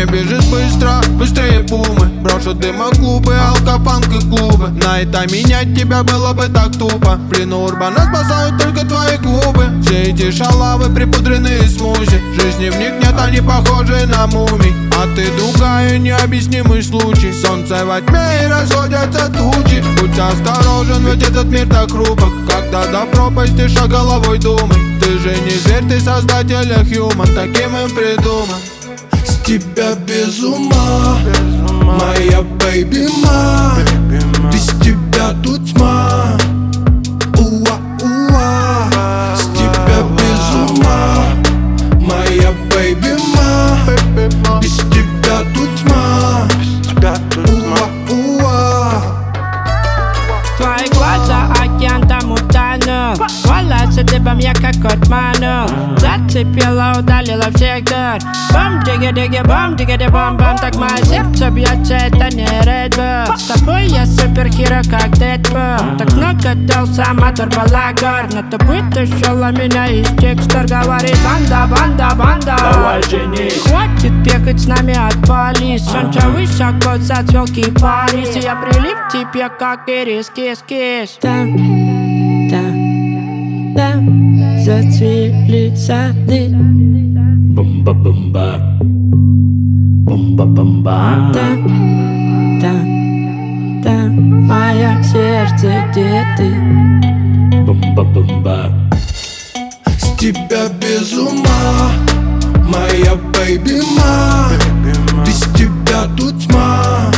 бежит быстро, быстрее пумы. Брошу дымоклубы, алкофанк и клубы. На это менять тебя было бы так тупо. В плену урбана спасают только твои губы. Все эти шалавы, припудренные смузи. Жизни в них нет, они похожи на мумий. А ты другая, необъяснимый случай. Солнце во тьме и расходятся тучи. Будь осторожен, ведь этот мир так хрупок. Когда до пропасти шаг головой думай. Ты же не зверь, ты создатель, а human. Таким им придуман. С тебя без ума, моя бэйби ма. Без тебя тут тьма. Уа-уа. С тебя без ума, моя бэйби ма. Без тебя тут тьма. Уа-уа. Твои глаза океан там утонул. Волосы дыбом я как кот ману. Зацепила, удалила всех дур. Бум, диги, бум, так мое сердце бьется, это не Red Bull. С тобой я суперхиро, как Дэдпул. Так много дался, мотор балагар. Но ты вытащила меня из текстур. Говорит банда, давай женись. Хватит бегать с нами от полис. Солнце высоко, зацвел кипарис. И я прилип к тебе, как ирис, кис-кис. Там зацвели сады. Бумба-бумба, бумба-бумба. Там мое сердце, где ты? Бумба-бумба. С тебя без ума, моя бэйби ма. Без тебя тут тьма.